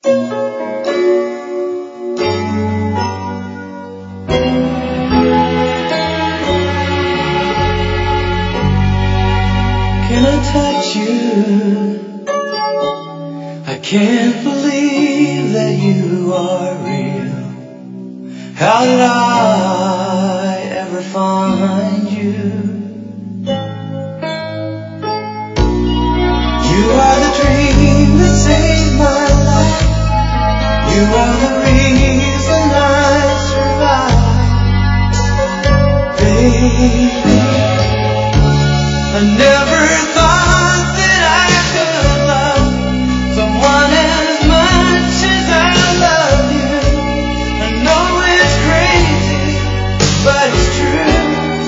Can I touch you? I can't believe that you are real. How did I ever find you? You are the dream that saved my life. You are the reason I survive. Baby, I never thought that I could love someone as much as I love you. I know it's crazy, but it's true.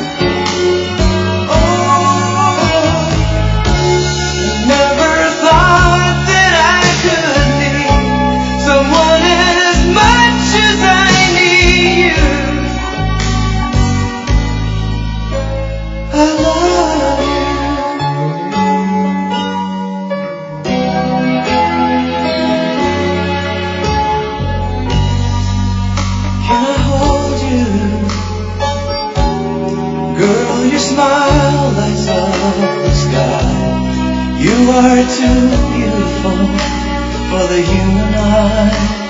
Oh, I never thought that I could need someone as much as I need you. I love you. Can I hold you? Girl, your smile lights up the sky. You are too beautiful for the human eye.